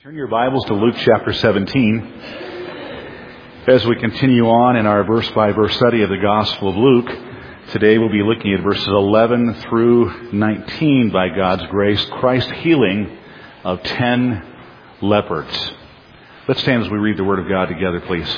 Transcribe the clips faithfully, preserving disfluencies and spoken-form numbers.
Turn your Bibles to Luke chapter seventeen as we continue on in our verse-by-verse study of the Gospel of Luke. Today we'll be looking at verses eleven through nineteen by God's grace, Christ's healing of ten lepers. Let's stand as we read the Word of God together, please.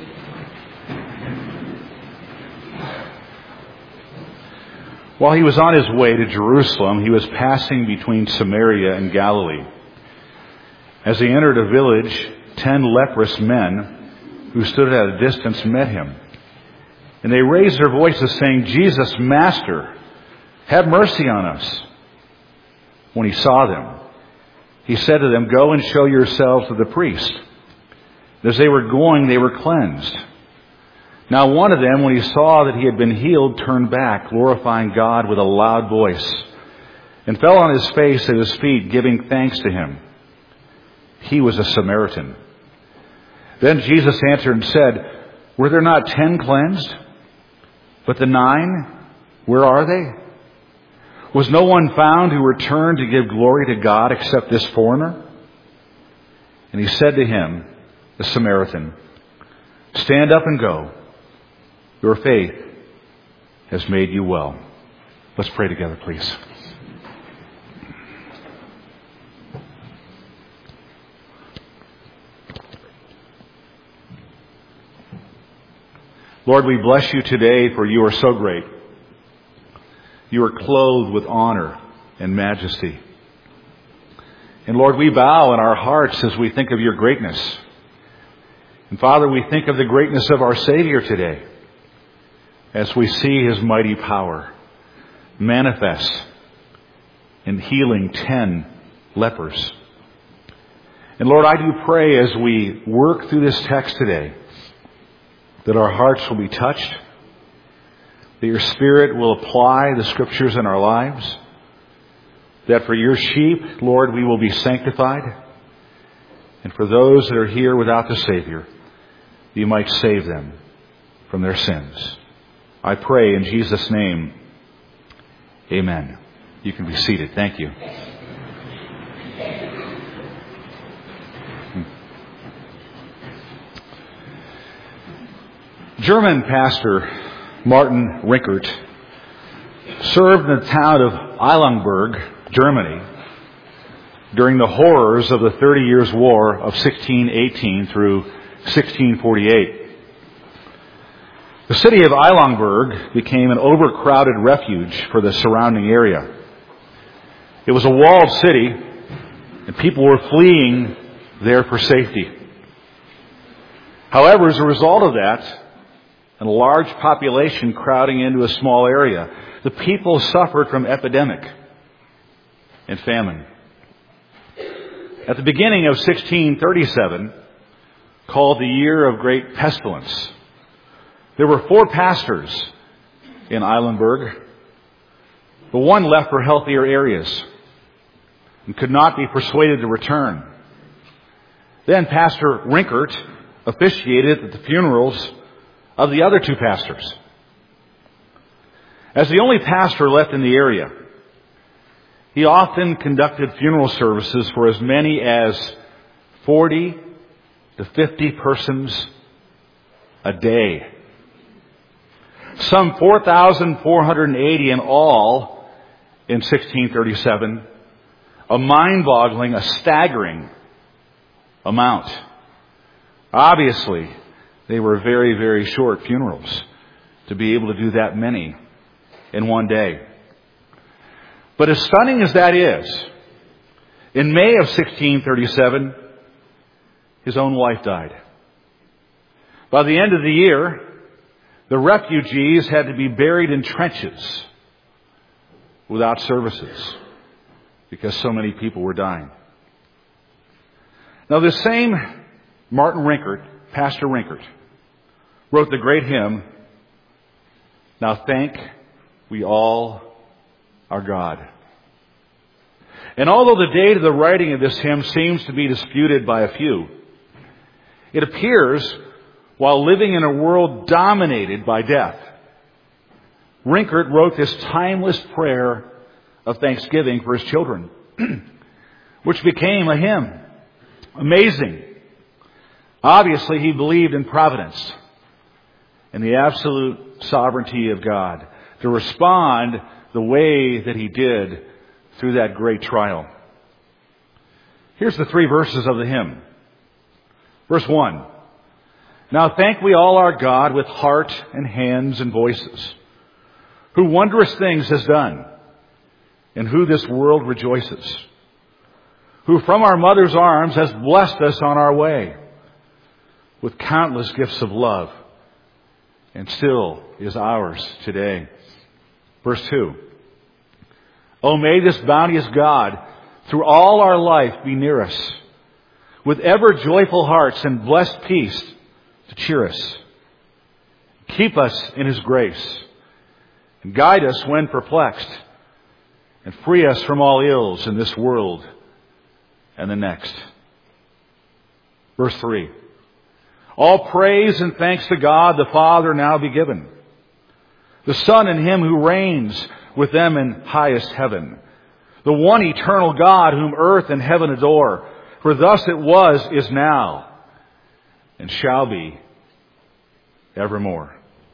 While he was on his way to Jerusalem, he was passing between Samaria and Galilee. As he entered a village, ten leprous men who stood at a distance met him. And they raised their voices saying, "Jesus, Master, have mercy on us." When he saw them, he said to them, "Go and show yourselves to the priest." As they were going, they were cleansed. Now one of them, when he saw that he had been healed, turned back, glorifying God with a loud voice, and fell on his face at his feet, giving thanks to him. He was a Samaritan. Then Jesus answered and said, "Were there not ten cleansed? But the nine, where are they? Was no one found who returned to give glory to God except this foreigner?" And he said to him, the Samaritan, "Stand up and go. Your faith has made you well." Let's pray together, please. Lord, we bless you today, for you are so great. You are clothed with honor and majesty. And Lord, we bow in our hearts as we think of your greatness. And Father, we think of the greatness of our Savior today as we see his mighty power manifest in healing ten lepers. And Lord, I do pray as we work through this text today that our hearts will be touched, that your Spirit will apply the Scriptures in our lives, that for your sheep, Lord, we will be sanctified, and for those that are here without the Savior, you might save them from their sins. I pray in Jesus' name, amen. You can be seated. Thank you. German pastor Martin Rinkert served in the town of Eilenburg, Germany, during the horrors of the Thirty Years' War of sixteen eighteen through sixteen forty-eight. The city of Eilenburg became an overcrowded refuge for the surrounding area. It was a walled city, and people were fleeing there for safety. However, as a result of that, and a large population crowding into a small area, the people suffered from epidemic and famine. At the beginning of sixteen thirty-seven, called the Year of Great Pestilence, there were four pastors in Eilenburg, but one left for healthier areas and could not be persuaded to return. Then Pastor Rinkert officiated at the funerals of the other two pastors. As the only pastor left in the area, he often conducted funeral services for as many as forty to fifty persons a day. Some four thousand four hundred eighty in all in sixteen thirty-seven, a mind-boggling, a staggering amount. Obviously, they were very, very short funerals to be able to do that many in one day. But as stunning as that is, in May of sixteen thirty-seven, his own wife died. By the end of the year, the refugees had to be buried in trenches without services because so many people were dying. Now, this same Martin Rinkert, Pastor Rinkert, wrote the great hymn, "Now Thank We All Our God." And although the date of the writing of this hymn seems to be disputed by a few, it appears while living in a world dominated by death, Rinkert wrote this timeless prayer of thanksgiving for his children, which became a hymn Amazing. Obviously, he believed in providence and the absolute sovereignty of God to respond the way that he did through that great trial. Here's the three verses of the hymn. Verse one. Now thank we all our God with heart and hands and voices, who wondrous things has done, in who this world rejoices, who from our mother's arms has blessed us on our way with countless gifts of love, and still is ours today. Verse two. Oh, may this bounteous God through all our life be near us, with ever joyful hearts and blessed peace to cheer us. Keep us in His grace, and guide us when perplexed, and free us from all ills in this world and the next. Verse three. All praise and thanks to God the Father now be given, the Son and Him who reigns with them in highest heaven, the one eternal God whom earth and heaven adore. For thus it was, is now, and shall be evermore.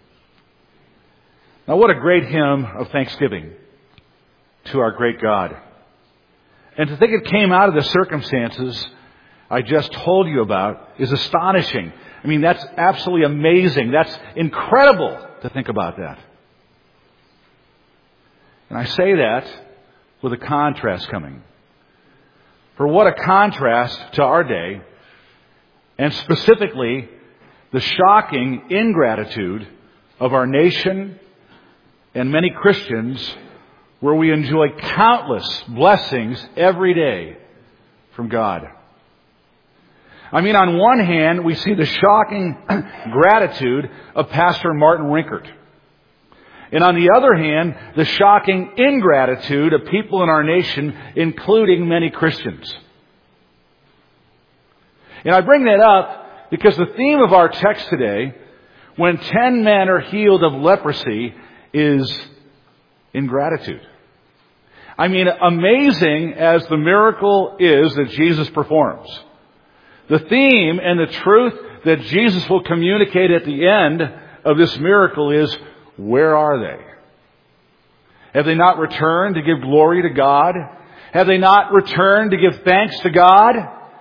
Now what a great hymn of thanksgiving to our great God. And to think it came out of the circumstances I just told you about is astonishing. I mean, that's absolutely amazing. That's incredible to think about that. And I say that with a contrast coming. For what a contrast to our day, and specifically the shocking ingratitude of our nation and many Christians, where we enjoy countless blessings every day from God. I mean, on one hand, we see the shocking gratitude of Pastor Martin Rinkert. And on the other hand, the shocking ingratitude of people in our nation, including many Christians. And I bring that up because the theme of our text today, when ten men are healed of leprosy, is ingratitude. I mean, amazing as the miracle is that Jesus performs, the theme and the truth that Jesus will communicate at the end of this miracle is, where are they? Have they not returned to give glory to God? Have they not returned to give thanks to God?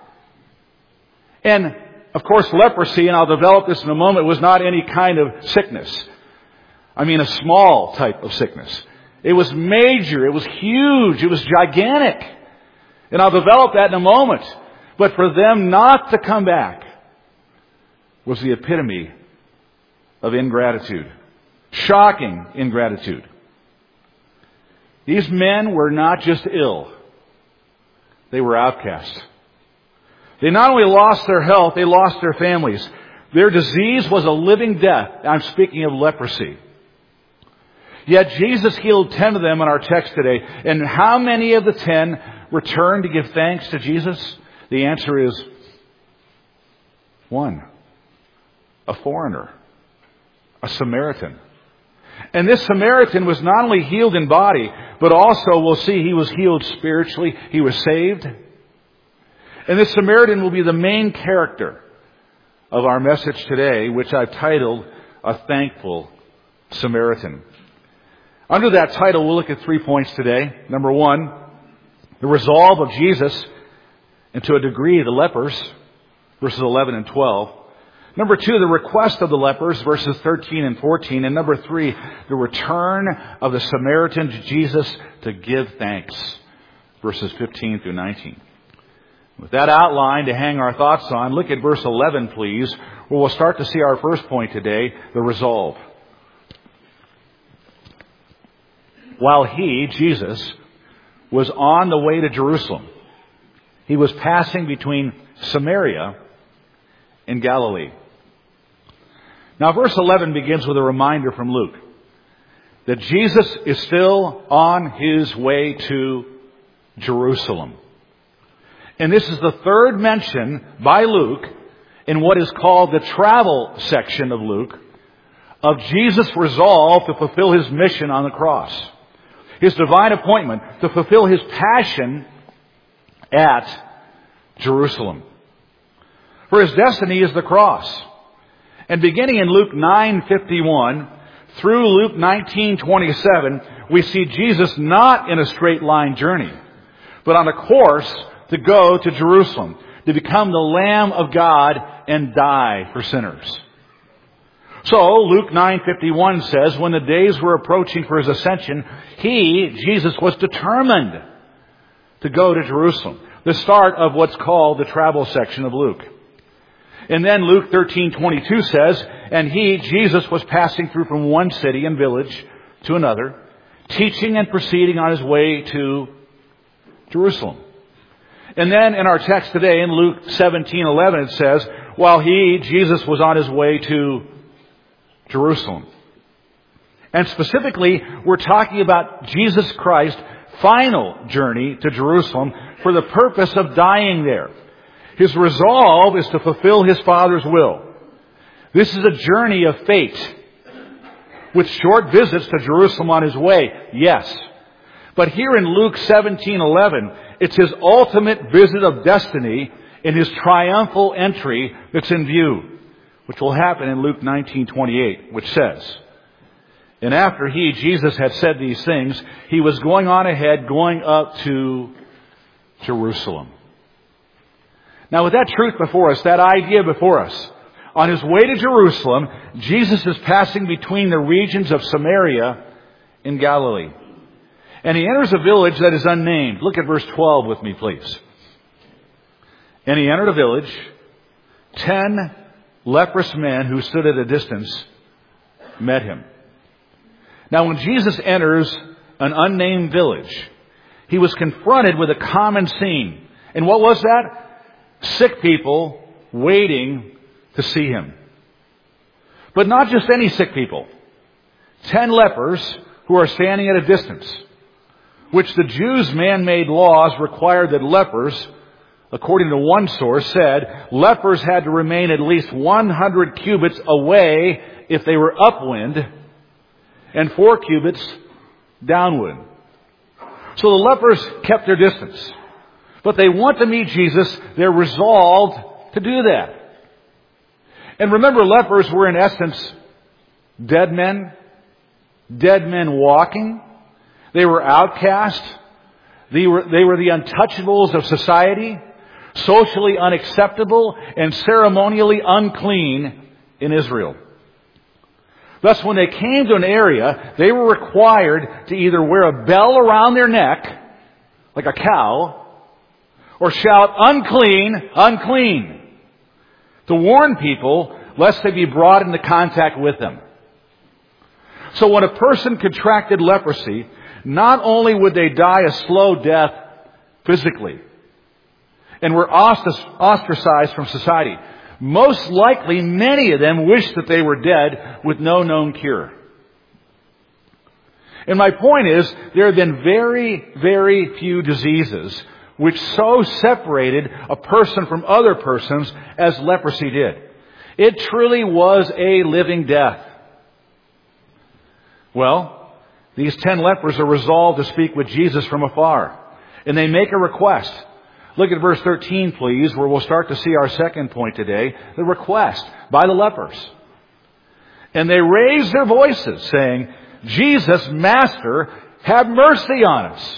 And, of course, leprosy, and I'll develop this in a moment, was not any kind of sickness. I mean, a small type of sickness. It was major. It was huge. It was gigantic. And I'll develop that in a moment. But for them not to come back was the epitome of ingratitude. Shocking ingratitude. These men were not just ill. They were outcasts. They not only lost their health, they lost their families. Their disease was a living death. I'm speaking of leprosy. Yet Jesus healed ten of them in our text today. And how many of the ten returned to give thanks to Jesus? The answer is one. A foreigner. A Samaritan. And this Samaritan was not only healed in body, but also we'll see he was healed spiritually. He was saved. And this Samaritan will be the main character of our message today, which I've titled, A Thankful Samaritan. Under that title, we'll look at three points today. Number one, the resolve of Jesus, and to a degree the lepers, verses eleven and twelve. Number two, the request of the lepers, verses thirteen and fourteen. And number three, the return of the Samaritan to Jesus to give thanks, verses fifteen through nineteen. With that outline to hang our thoughts on, look at verse eleven, please, where we'll start to see our first point today, the resolve. While he, Jesus, was on the way to Jerusalem, he was passing between Samaria and Galilee. Now, verse eleven begins with a reminder from Luke that Jesus is still on his way to Jerusalem. And this is the third mention by Luke in what is called the travel section of Luke of Jesus' resolve to fulfill his mission on the cross. His divine appointment to fulfill his passion at Jerusalem. For his destiny is the cross. And beginning in Luke nine fifty-one through Luke nineteen twenty-seven, we see Jesus not in a straight line journey, but on a course to go to Jerusalem, to become the Lamb of God and die for sinners. So, Luke nine fifty-one says, when the days were approaching for his ascension, he, Jesus, was determined to go to Jerusalem. The start of what's called the travel section of Luke. And then Luke thirteen twenty-two says, and he, Jesus, was passing through from one city and village to another, teaching and proceeding on his way to Jerusalem. And then in our text today, in Luke seventeen eleven, it says, while he, Jesus, was on his way to Jerusalem. And specifically, we're talking about Jesus Christ's final journey to Jerusalem for the purpose of dying there. His resolve is to fulfill his Father's will. This is a journey of fate, with short visits to Jerusalem on his way, yes. But here in Luke seventeen eleven, it's his ultimate visit of destiny in his triumphal entry that's in view, which will happen in Luke nineteen twenty-eight, which says, and after he, Jesus, had said these things, he was going on ahead, going up to Jerusalem. Now, with that truth before us, that idea before us, on his way to Jerusalem, Jesus is passing between the regions of Samaria and Galilee. And he enters a village that is unnamed. Look at verse twelve with me, please. And he entered a village. Ten leprous men who stood at a distance met him. Now, when Jesus enters an unnamed village, he was confronted with a common scene. And what was that? Sick people waiting to see him. But not just any sick people. Ten lepers who are standing at a distance, which the Jews' man-made laws required that lepers, according to one source, said lepers had to remain at least one hundred cubits away if they were upwind and four cubits downwind. So the lepers kept their distance. But they want to meet Jesus. They're resolved to do that. And remember, lepers were in essence dead men. Dead men walking. They were outcast. They were, they were the untouchables of society. Socially unacceptable and ceremonially unclean in Israel. Thus, when they came to an area, they were required to either wear a bell around their neck, like a cow, or shout, unclean, unclean, to warn people lest they be brought into contact with them. So when a person contracted leprosy, not only would they die a slow death physically and were ostracized from society, most likely many of them wished that they were dead with no known cure. And my point is, there have been very, very few diseases which so separated a person from other persons as leprosy did. It truly was a living death. Well, these ten lepers are resolved to speak with Jesus from afar. And they make a request. Look at verse thirteen, please, where we'll start to see our second point today. The request by the lepers. And they raise their voices, saying, Jesus, Master, have mercy on us.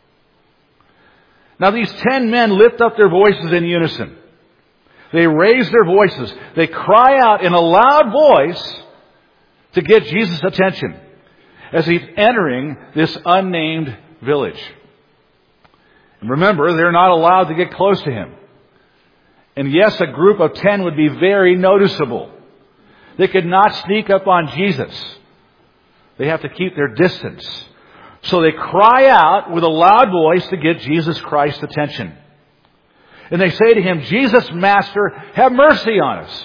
Now these ten men lift up their voices in unison. They raise their voices. They cry out in a loud voice to get Jesus' attention as he's entering this unnamed village. And remember, they're not allowed to get close to him. And yes, a group of ten would be very noticeable. They could not sneak up on Jesus. They have to keep their distance. So they cry out with a loud voice to get Jesus Christ's attention. And they say to him, Jesus, Master, have mercy on us.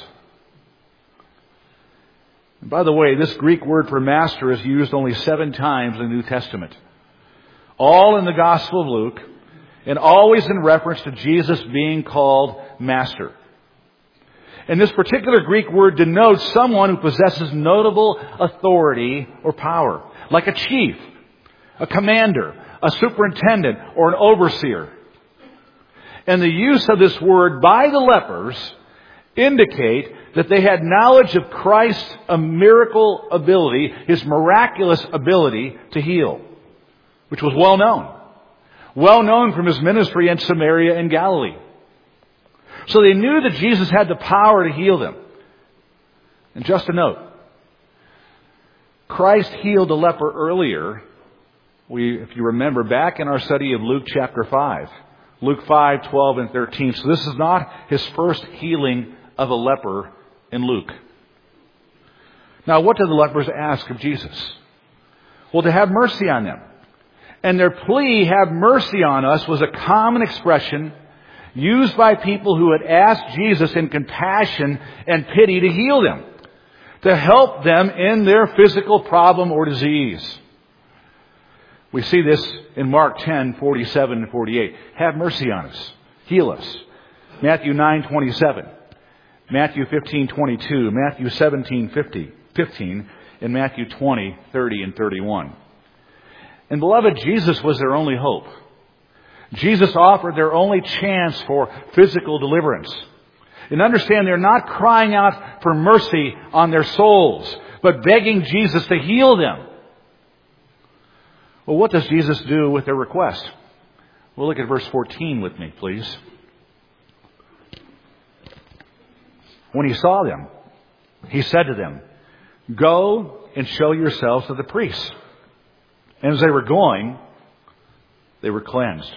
And by the way, this Greek word for master is used only seven times in the New Testament. All in the Gospel of Luke, and always in reference to Jesus being called Master. And this particular Greek word denotes someone who possesses notable authority or power, like a chief, a commander, a superintendent, or an overseer. And the use of this word by the lepers indicate that they had knowledge of Christ's miracle ability, His miraculous ability to heal, which was well known. Well known from His ministry in Samaria and Galilee. So they knew that Jesus had the power to heal them. And just a note, Christ healed a leper earlier. We, if you remember, back in our study of Luke chapter five. Luke five, twelve, and thirteen. So this is not His first healing of a leper in Luke. Now, what did the lepers ask of Jesus? Well, to have mercy on them. And their plea, have mercy on us, was a common expression used by people who had asked Jesus in compassion and pity to heal them, to help them in their physical problem or disease. We see this in Mark ten, forty-seven and forty-eight. Have mercy on us. Heal us. Matthew nine, twenty-seven. Matthew fifteen, twenty-two. Matthew seventeen, fifteen. And Matthew twenty, thirty and thirty-one. And beloved, Jesus was their only hope. Jesus offered their only chance for physical deliverance. And understand, they're not crying out for mercy on their souls, but begging Jesus to heal them. Well, what does Jesus do with their request? Well, look at verse fourteen with me, please. When He saw them, He said to them, "Go and show yourselves to the priests." And as they were going, they were cleansed.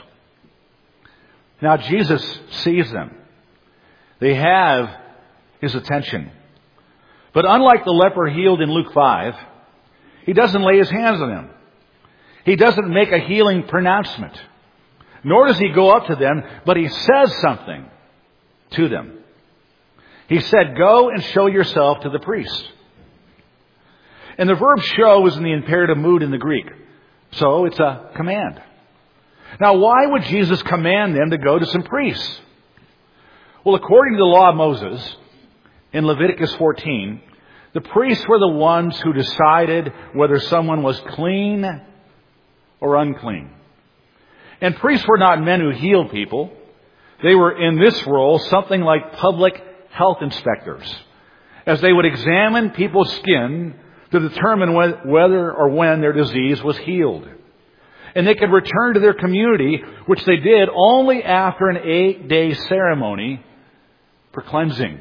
Now Jesus sees them. They have His attention. But unlike the leper healed in Luke five, He doesn't lay His hands on them. He doesn't make a healing pronouncement. Nor does He go up to them, but He says something to them. He said, "Go and show yourself to the priest." And the verb show is in the imperative mood in the Greek. So it's a command. Now, why would Jesus command them to go to some priests? Well, according to the law of Moses, in Leviticus fourteen, the priests were the ones who decided whether someone was clean or unclean. And priests were not men who healed people. They were in this role something like public health inspectors, as they would examine people's skin to determine whether or when their disease was healed. And they could return to their community, which they did only after an eight-day ceremony for cleansing.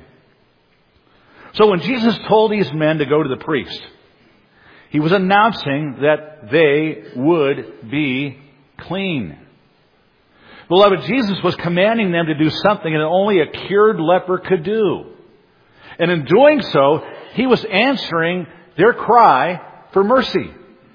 So when Jesus told these men to go to the priest, He was announcing that they would be clean. Beloved, Jesus was commanding them to do something that only a cured leper could do. And in doing so, He was answering their cry for mercy.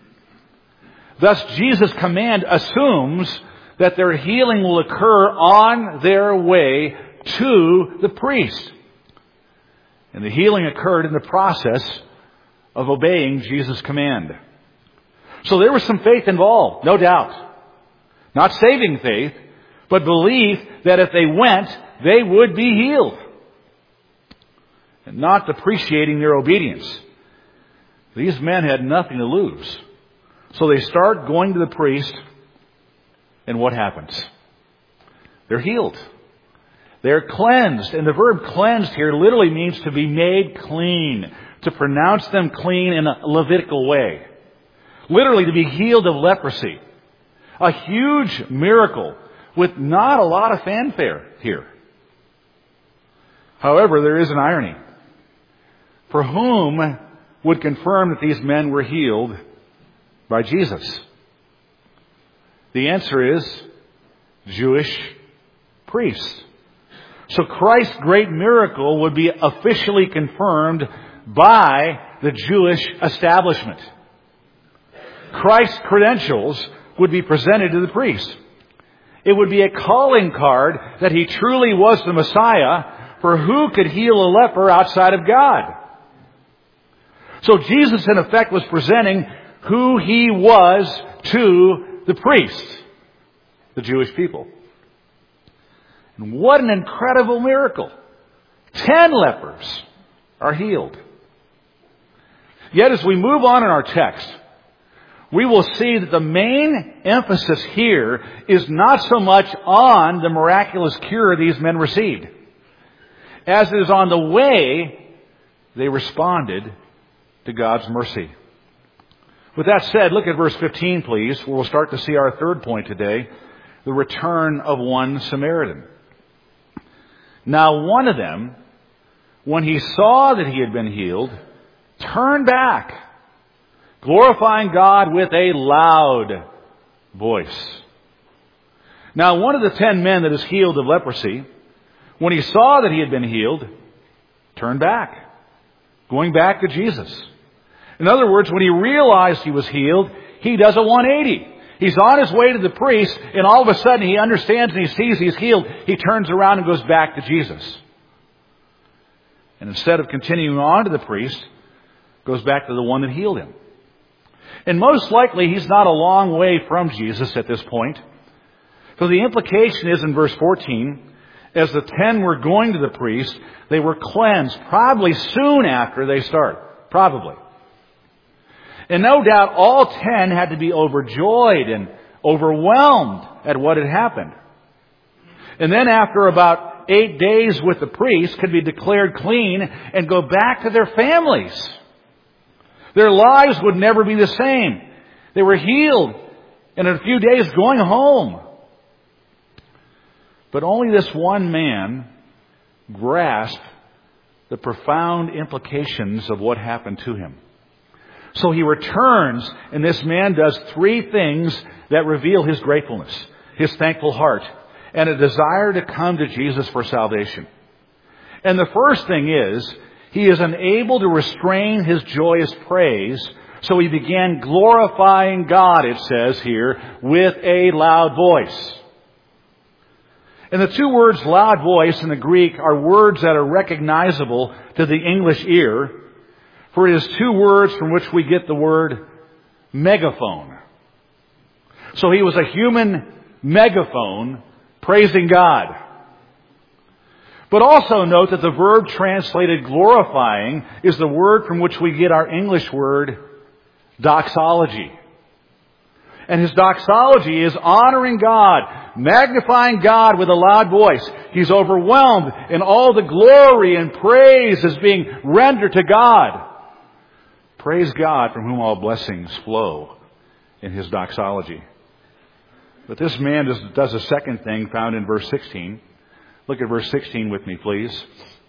Thus, Jesus' command assumes that their healing will occur on their way to the priest. And the healing occurred in the process of obeying Jesus' command. So there was some faith involved, no doubt. Not saving faith, but belief that if they went, they would be healed. And not depreciating their obedience. These men had nothing to lose. So they start going to the priest, and what happens? They're healed. They're cleansed. And the verb cleansed here literally means to be made clean. To pronounce them clean in a Levitical way. Literally to be healed of leprosy. A huge miracle with not a lot of fanfare here. However, there is an irony. For whom would confirm that these men were healed by Jesus? The answer is Jewish priests. So Christ's great miracle would be officially confirmed by the Jewish establishment. Christ's credentials would be presented to the priest. It would be a calling card that He truly was the Messiah, for who could heal a leper outside of God? So Jesus, in effect, was presenting who He was to the priests, the Jewish people. And what an incredible miracle. Ten lepers are healed. Yet as we move on in our text, we will see that the main emphasis here is not so much on the miraculous cure these men received. as it is on the way, they responded to God's mercy. With that said, look at verse fifteen, please, where we'll start to see our third point today, the return of one Samaritan. Now one of them, when he saw that he had been healed, turned back, glorifying God with a loud voice. Now one of the ten men that is healed of leprosy, when he saw that he had been healed, turned back, going back to Jesus. In other words, when he realized he was healed, he does a one eighty. He's on his way to the priest, and all of a sudden he understands and he sees he's healed. He turns around and goes back to Jesus. And instead of continuing on to the priest, goes back to the one that healed him. And most likely he's not a long way from Jesus at this point. So the implication is in verse fourteen, as the ten were going to the priest, they were cleansed probably soon after they start. Probably. And no doubt all ten had to be overjoyed and overwhelmed at what had happened. And then after about eight days with the priest, could be declared clean and go back to their families. Their lives would never be the same. They were healed and in a few days going home. But only this one man grasped the profound implications of what happened to him. So he returns, and this man does three things that reveal his gratefulness, his thankful heart, and a desire to come to Jesus for salvation. And the first thing is, he is unable to restrain his joyous praise, so he began glorifying God, it says here, with a loud voice. And the two words loud voice in the Greek are words that are recognizable to the English ear, for it is two words from which we get the word megaphone. So he was a human megaphone praising God. But also note that the verb translated glorifying is the word from which we get our English word doxology. And his doxology is honoring God, magnifying God with a loud voice. He's overwhelmed in all the glory and praise is being rendered to God. Praise God from whom all blessings flow in his doxology. But this man does, does a second thing found in verse sixteen. Look at verse sixteen with me, please.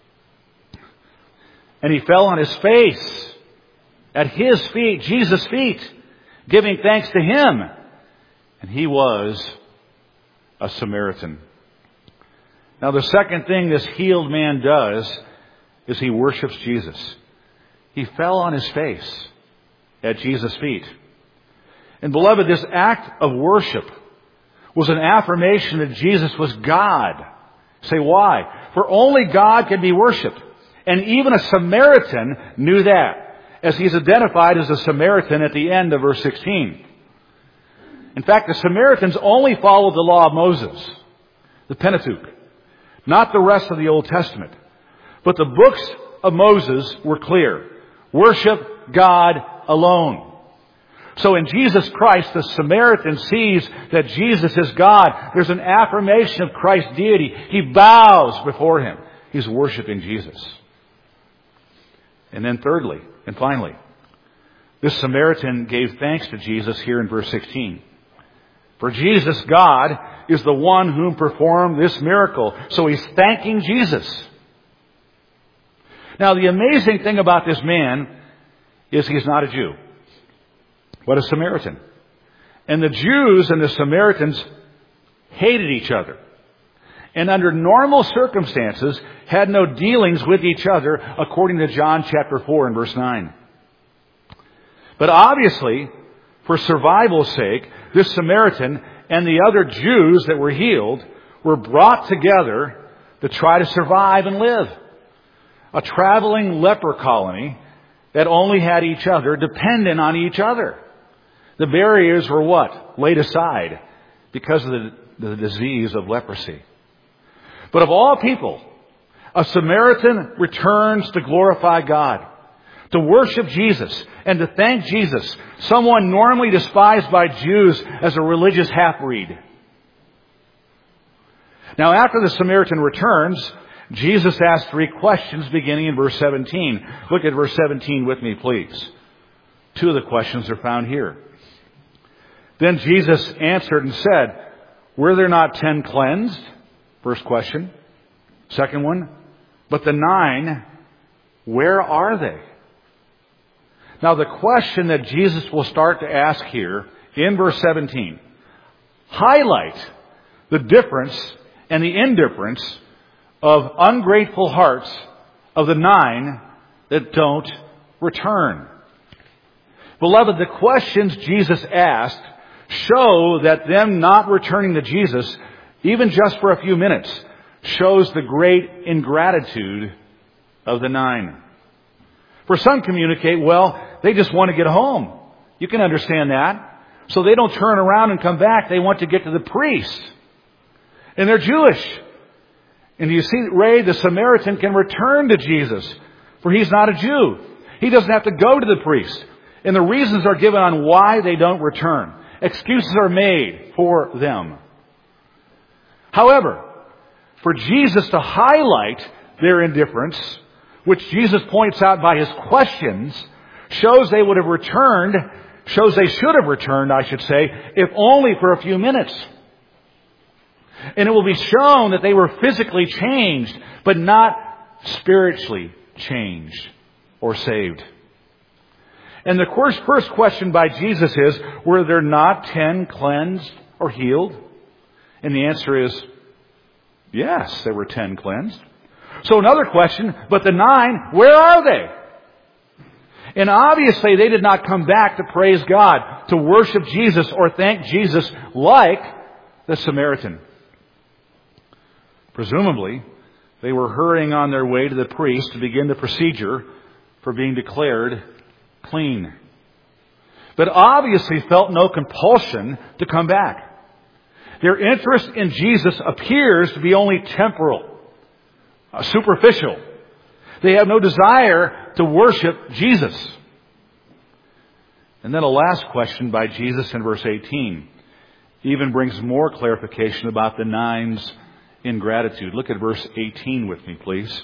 And he fell on his face at his feet, Jesus' feet, giving thanks to him. And he was a Samaritan. Now the second thing this healed man does is he worships Jesus. He fell on his face at Jesus' feet. And beloved, this act of worship was an affirmation that Jesus was God. Say why? For only God can be worshipped. And even a Samaritan knew that, as he's identified as a Samaritan at the end of verse sixteen. In fact, the Samaritans only followed the law of Moses, the Pentateuch, not the rest of the Old Testament. But the books of Moses were clear. Worship God alone. So in Jesus Christ, the Samaritan sees that Jesus is God. There's an affirmation of Christ's deity. He bows before him. He's worshiping Jesus. And then thirdly, and finally, this Samaritan gave thanks to Jesus here in verse sixteen. For Jesus, God, is the one whom performed this miracle. So he's thanking Jesus. Now, the amazing thing about this man is he's not a Jew, but a Samaritan. And the Jews and the Samaritans hated each other. And under normal circumstances, had no dealings with each other, according to John chapter four and verse nine. But obviously, for survival's sake, this Samaritan and the other Jews that were healed were brought together to try to survive and live. A traveling leper colony that only had each other, dependent on each other. The barriers were what? Laid aside because of the, the disease of leprosy. But of all people, a Samaritan returns to glorify God, to worship Jesus, and to thank Jesus, someone normally despised by Jews as a religious half-breed. Now, after the Samaritan returns, Jesus asked three questions beginning in verse seventeen. Look at verse seventeen with me, please. Two of the questions are found here. Then Jesus answered and said, were there not ten cleansed? First question. Second one, but the nine, where are they? Now the question that Jesus will start to ask here in verse seventeen highlight the difference and the indifference of ungrateful hearts of the nine that don't return. Beloved, the questions Jesus asked show that them not returning to Jesus, even just for a few minutes, shows the great ingratitude of the nine. For some communicate, well, they just want to get home. You can understand that. So they don't turn around and come back. They want to get to the priest. And they're Jewish. And you see, Ray, the Samaritan can return to Jesus, for he's not a Jew. He doesn't have to go to the priest. And the reasons are given on why they don't return. Excuses are made for them. However, for Jesus to highlight their indifference, which Jesus points out by his questions, shows they would have returned, shows they should have returned, I should say, if only for a few minutes. And it will be shown that they were physically changed, but not spiritually changed or saved. And the first question by Jesus is, were there not ten cleansed or healed? And the answer is, yes, there were ten cleansed. So another question, but the nine, where are they? And obviously they did not come back to praise God, to worship Jesus or thank Jesus like the Samaritan. Presumably, they were hurrying on their way to the priest to begin the procedure for being declared clean. But obviously felt no compulsion to come back. Their interest in Jesus appears to be only temporal, uh, superficial. They have no desire to worship Jesus. And then a last question by Jesus in verse eighteen even brings more clarification about the nine's ingratitude. Look at verse eighteen with me, please.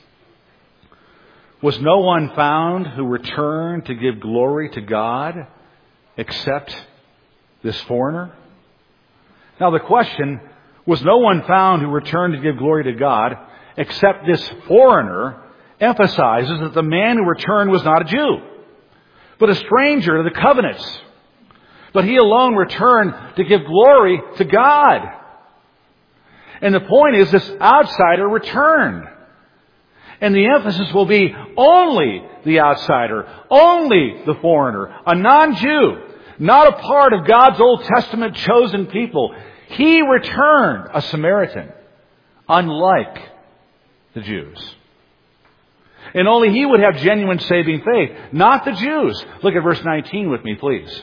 Was no one found who returned to give glory to God except this foreigner? Now the question, was no one found who returned to give glory to God except this foreigner, emphasizes that the man who returned was not a Jew, but a stranger to the covenants. But he alone returned to give glory to God. And the point is, this outsider returned. And the emphasis will be only the outsider, only the foreigner, a non-Jew, not a part of God's Old Testament chosen people. He returned, a Samaritan, unlike the Jews. And only he would have genuine saving faith, not the Jews. Look at verse nineteen with me, please.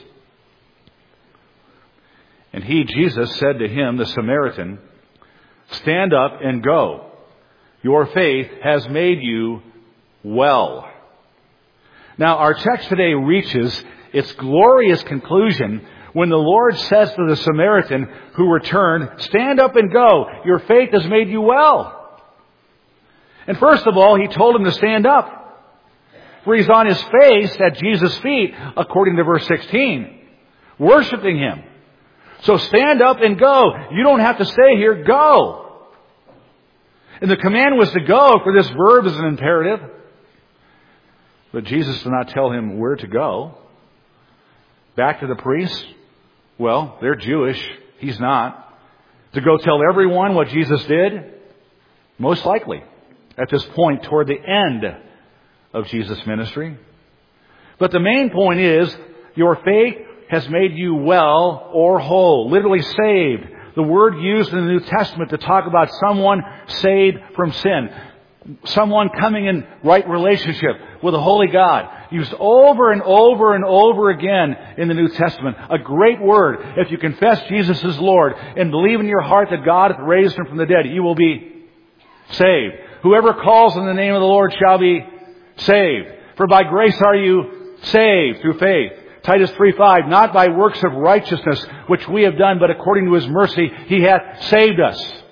And he, Jesus, said to him, the Samaritan, stand up and go. Your faith has made you well. Now, our text today reaches its glorious conclusion when the Lord says to the Samaritan who returned, stand up and go. Your faith has made you well. And first of all, he told him to stand up. For he's on his face at Jesus' feet, according to verse sixteen, worshiping him. So stand up and go. You don't have to stay here. Go. And the command was to go, for this verb is an imperative. But Jesus did not tell him where to go. Back to the priest? Well, they're Jewish. He's not. To go tell everyone what Jesus did? Most likely. At this point, toward the end of Jesus' ministry. But the main point is, your faith has made you well or whole. Literally saved. The word used in the New Testament to talk about someone saved from sin. Someone coming in right relationship with a holy God. Used over and over and over again in the New Testament. A great word. If you confess Jesus as Lord and believe in your heart that God hath raised him from the dead, you will be saved. Whoever calls on the name of the Lord shall be saved. For by grace are you saved through faith. Titus three five, not by works of righteousness which we have done, but according to his mercy he hath saved us.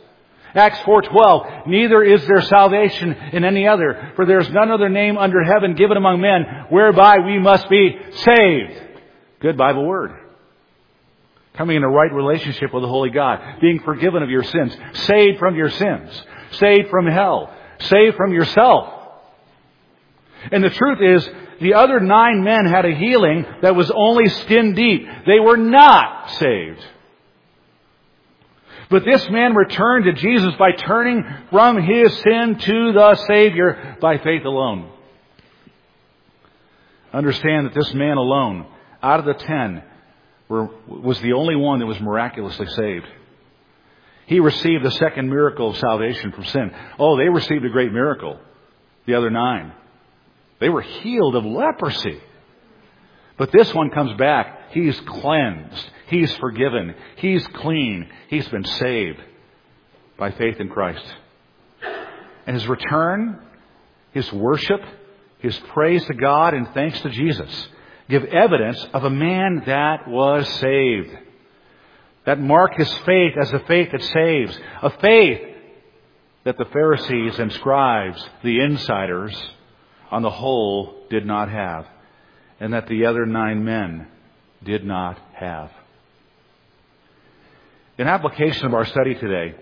Acts four twelve, neither is there salvation in any other, for there is none other name under heaven given among men whereby we must be saved. Good Bible word. Coming in a right relationship with the Holy God. Being forgiven of your sins. Saved from your sins. Saved from hell. Saved from yourself. And the truth is, the other nine men had a healing that was only skin deep. They were not saved. But this man returned to Jesus by turning from his sin to the Savior by faith alone. Understand that this man alone, out of the ten, were, was the only one that was miraculously saved. He received the second miracle of salvation from sin. Oh, they received a great miracle. The other nine. They were healed of leprosy. But this one comes back. He's cleansed. He's forgiven. He's clean. He's been saved by faith in Christ. And his return, his worship, his praise to God and thanks to Jesus give evidence of a man that was saved. That mark his faith as a faith that saves. A faith that the Pharisees and scribes, the insiders, on the whole, did not have. And that the other nine men did not have. In application of our study today,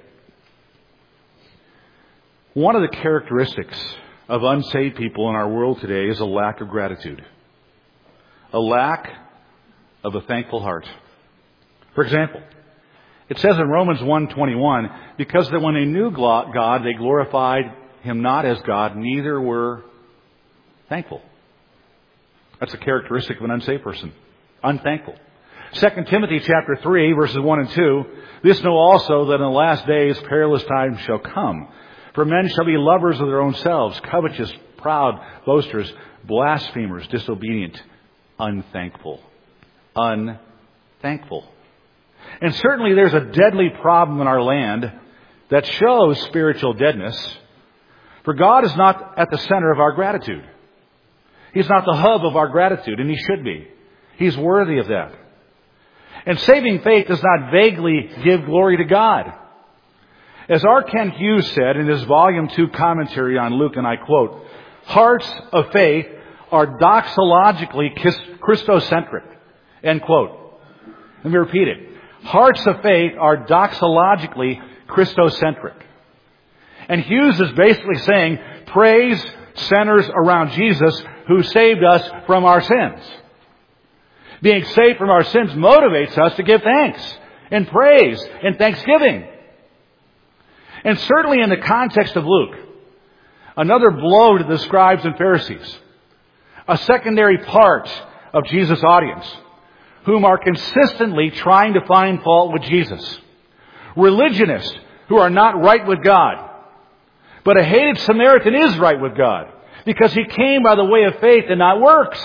one of the characteristics of unsaved people in our world today is a lack of gratitude. A lack of a thankful heart. For example, it says in Romans one twenty-one, because that when they knew God, they glorified Him not as God, neither were thankful. That's a characteristic of an unsaved person. Unthankful. Second Timothy chapter three, verses one and two, this know also that in the last days perilous times shall come. For men shall be lovers of their own selves, covetous, proud, boasters, blasphemers, disobedient, unthankful. Unthankful. And certainly there's a deadly problem in our land that shows spiritual deadness. For God is not at the center of our gratitude. He's not the hub of our gratitude, and He should be. He's worthy of that. And saving faith does not vaguely give glory to God. As R. Kent Hughes said in his Volume two commentary on Luke, and I quote, hearts of faith are doxologically Christocentric. End quote. Let me repeat it. Hearts of faith are doxologically Christocentric. And Hughes is basically saying praise centers around Jesus who saved us from our sins. Being saved from our sins motivates us to give thanks and praise and thanksgiving. And certainly in the context of Luke, another blow to the scribes and Pharisees, a secondary part of Jesus' audience, whom are consistently trying to find fault with Jesus. Religionists who are not right with God. But a hated Samaritan is right with God, because he came by the way of faith and not works.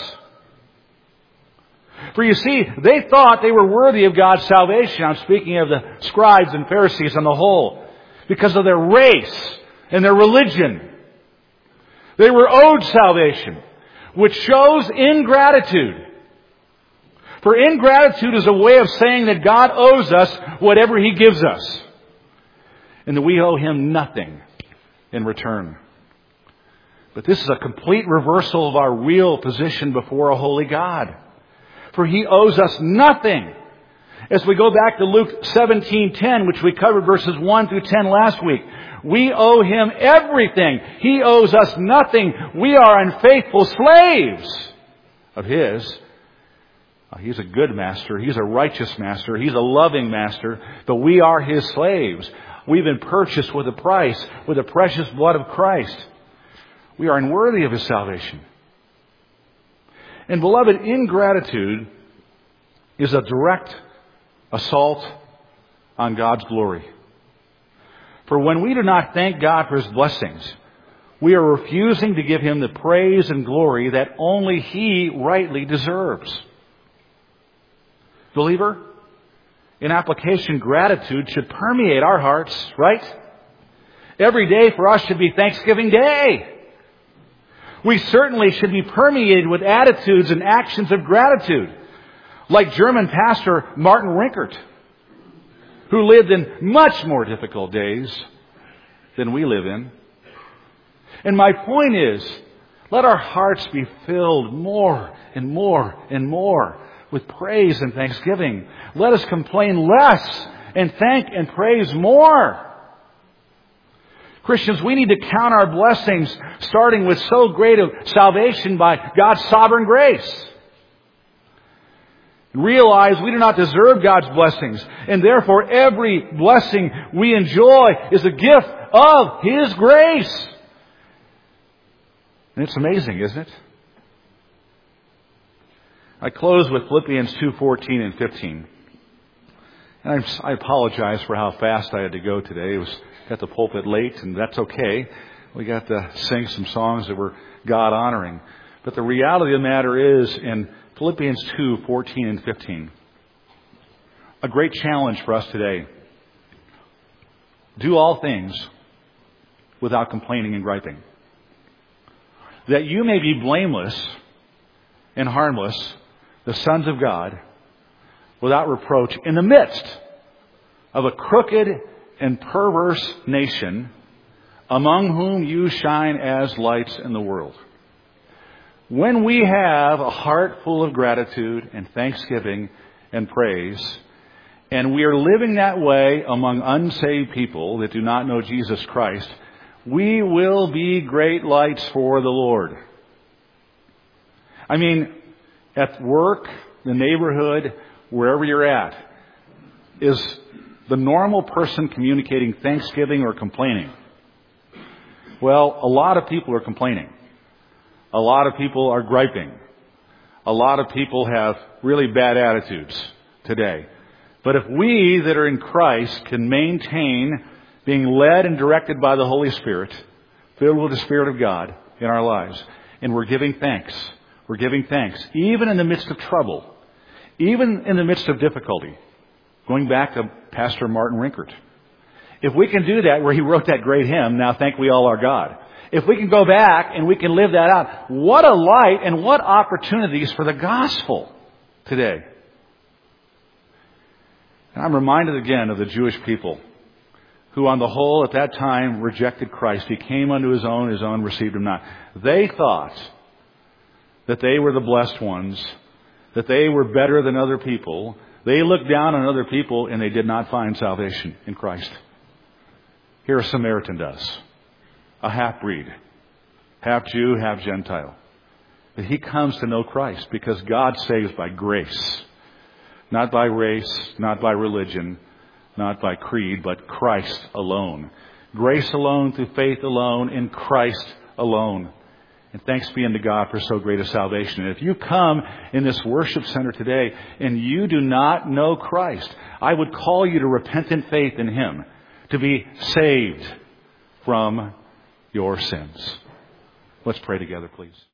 For you see, they thought they were worthy of God's salvation. I'm speaking of the scribes and Pharisees on the whole, because of their race and their religion. They were owed salvation, which shows ingratitude. For ingratitude is a way of saying that God owes us whatever He gives us, and that we owe Him nothing in return. But this is a complete reversal of our real position before a holy God. For He owes us nothing. As we go back to Luke seventeen ten, which we covered verses one through ten last week, we owe Him everything. He owes us nothing. We are unfaithful slaves of His. He's a good master. He's a righteous master. He's a loving master. But we are His slaves. We've been purchased with a price, with the precious blood of Christ. We are unworthy of His salvation. And beloved, ingratitude is a direct assault on God's glory. For when we do not thank God for His blessings, we are refusing to give Him the praise and glory that only He rightly deserves. Believer, in application, gratitude should permeate our hearts, right? Every day for us should be Thanksgiving Day. We certainly should be permeated with attitudes and actions of gratitude, like German pastor Martin Rinkert, who lived in much more difficult days than we live in. And my point is, let our hearts be filled more and more and more with praise and thanksgiving. Let us complain less and thank and praise more. Christians, we need to count our blessings, starting with so great a salvation by God's sovereign grace. Realize we do not deserve God's blessings, and therefore every blessing we enjoy is a gift of His grace. And it's amazing, isn't it? I close with Philippians two fourteen and fifteen. And I'm, I apologize for how fast I had to go today. It was at the pulpit late, and that's okay. We got to sing some songs that were God-honoring. But the reality of the matter is, in Philippians two fourteen and fifteen, a great challenge for us today. Do all things without complaining and griping, that you may be blameless and harmless, the sons of God, without reproach, in the midst of a crooked and perverse nation, among whom you shine as lights in the world. When we have a heart full of gratitude and thanksgiving and praise, and we are living that way among unsaved people that do not know Jesus Christ, we will be great lights for the Lord. I mean, at work, the neighborhood, wherever you're at, is the normal person communicating thanksgiving or complaining? Well, a lot of people are complaining. A lot of people are griping. A lot of people have really bad attitudes today. But if we that are in Christ can maintain being led and directed by the Holy Spirit, filled with the Spirit of God in our lives, and we're giving thanks, we're giving thanks, even in the midst of trouble, even in the midst of difficulty. Going back to Pastor Martin Rinkert. If we can do that, where he wrote that great hymn, Now Thank We All Our God. If we can go back and we can live that out, what a light and what opportunities for the gospel today. And I'm reminded again of the Jewish people who on the whole at that time rejected Christ. He came unto His own, His own received Him not. They thought that they were the blessed ones, that they were better than other people. They looked down on other people and they did not find salvation in Christ. Here a Samaritan does. A half-breed. Half Jew, half Gentile. But he comes to know Christ because God saves by grace. Not by race, not by religion, not by creed, but Christ alone. Grace alone, through faith alone, in Christ alone. And thanks be unto God for so great a salvation. And if you come in this worship center today and you do not know Christ, I would call you to repentant faith in Him, to be saved from your sins. Let's pray together, please.